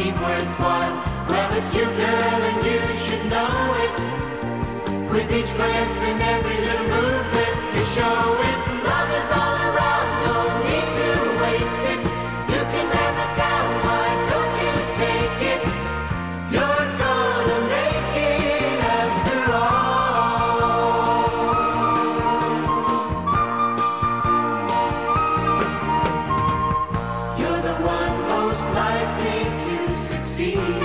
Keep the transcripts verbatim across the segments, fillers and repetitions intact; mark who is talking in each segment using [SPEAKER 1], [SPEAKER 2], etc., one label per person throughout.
[SPEAKER 1] seem worthwhile. Well, it's you, girl, and you should know it. With each glance and every little movement, you show it. Love is all around, no need to waste it. You can have the town, why don't you take it? You're gonna make it after all. You're the one most likely to succeed.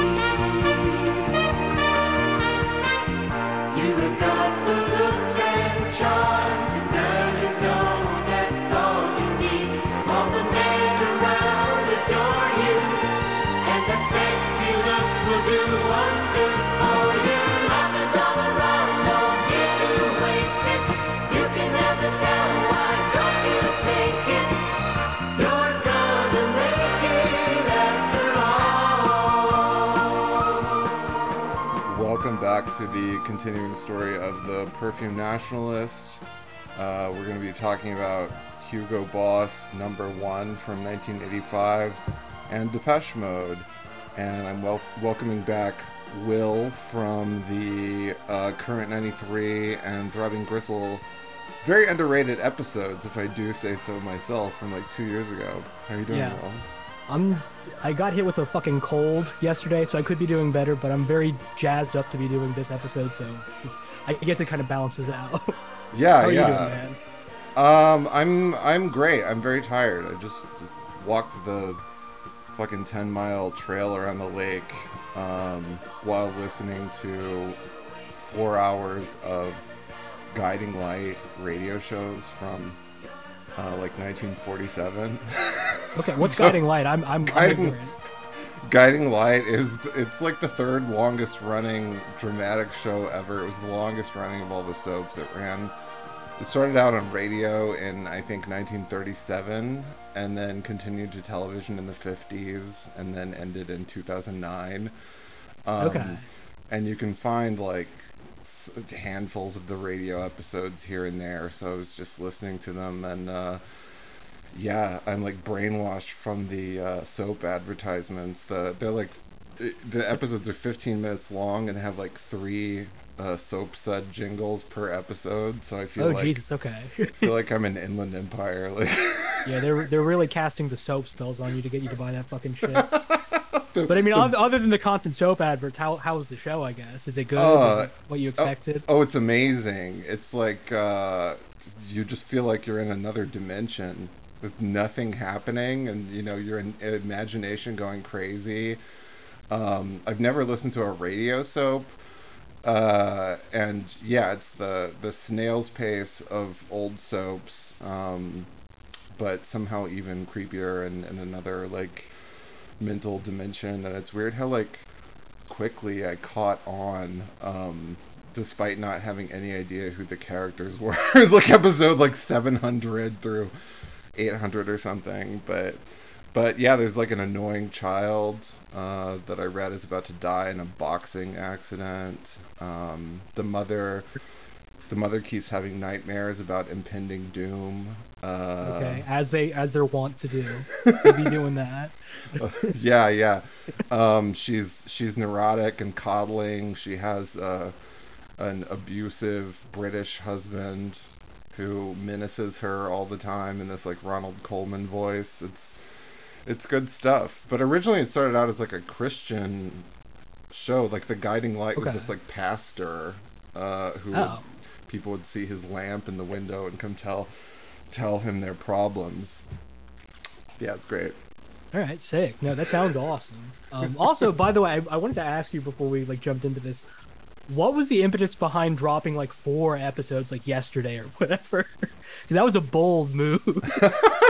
[SPEAKER 1] You have got the looks and charms, and girl, you know that's all you need. All the men around adore you, and that sexy look will do wonders for you. Love is all around, no need to waste it. You can have the town, why don't you take it? You're gonna make it after all.
[SPEAKER 2] Welcome back to the continuing story of the Perfume Nationalist. Uh, we're going to be talking about Hugo Boss number one from nineteen eighty-five and Depeche Mode. And I'm wel- welcoming back Will from the uh, Current ninety-three and Throbbing Gristle. Very underrated episodes, if I do say so myself, from like two years ago. How are you doing,
[SPEAKER 3] Yeah.
[SPEAKER 2] Will?
[SPEAKER 3] I'm I got hit with a fucking cold yesterday, so I could be doing better, but I'm very jazzed up to be doing this episode, so I guess it kind of balances out.
[SPEAKER 2] Yeah,
[SPEAKER 3] How are
[SPEAKER 2] yeah.
[SPEAKER 3] you doing, man?
[SPEAKER 2] Um, I'm I'm great. I'm very tired. I just walked the fucking ten mile trail around the lake um, while listening to four hours of Guiding Light radio shows from uh, like nineteen forty-seven.
[SPEAKER 3] Okay, what's
[SPEAKER 2] So,
[SPEAKER 3] Guiding Light? I'm I'm, I'm
[SPEAKER 2] Guiding-
[SPEAKER 3] ignorant.
[SPEAKER 2] Guiding Light is it's like the third longest running dramatic show ever. It was the longest running of all the soaps that ran. It started out on radio in I think nineteen thirty-seven and then continued to television in the fifties and then ended in two thousand nine. Um,
[SPEAKER 3] Okay.
[SPEAKER 2] And you can find like s- handfuls of the radio episodes here and there. So I was just listening to them and uh, yeah, I'm like brainwashed from the uh, soap advertisements. The they're like the episodes are fifteen minutes long and have like three uh, soap sud jingles per episode. So I feel
[SPEAKER 3] Oh
[SPEAKER 2] like
[SPEAKER 3] Jesus, okay.
[SPEAKER 2] I feel like I'm in Inland Empire. Like
[SPEAKER 3] Yeah, they're they're really casting the soap spells on you to get you to buy that fucking shit. But I mean, other, other than the Compton soap adverts, how how was the show? I guess is it good?
[SPEAKER 2] Uh,
[SPEAKER 3] is it what you expected?
[SPEAKER 2] oh, it's amazing. It's like uh, you just feel like you're in another dimension with nothing happening, and you know your in- imagination going crazy. Um, I've never listened to a radio soap, uh, and yeah, it's the the snail's pace of old soaps, um, but somehow even creepier and, and another like mental dimension. And it's weird how like quickly I caught on, um, despite not having any idea who the characters were. It was like episode like seven hundred through eight hundred or something, but but yeah, there's like an annoying child uh, that I read is about to die in a boxing accident. Um, the mother, the mother keeps having nightmares about impending doom. Uh,
[SPEAKER 3] Okay, as they as they're wont to do, they be doing that.
[SPEAKER 2] yeah, yeah. Um, she's she's neurotic and coddling. She has uh, an abusive British husband who menaces her all the time in this like Ronald Coleman voice. It's it's good stuff. But originally it started out as like a Christian show. Like the Guiding Light was
[SPEAKER 3] Okay.
[SPEAKER 2] this like pastor uh, who
[SPEAKER 3] Oh.
[SPEAKER 2] would, people would see his lamp in the window and come tell tell him their problems. Yeah, it's great.
[SPEAKER 3] All right, sick. No, that sounds awesome. Um, also, by the way, I, I wanted to ask you before we like jumped into this, what was the impetus behind dropping like four episodes like yesterday or whatever? Because that was a bold move.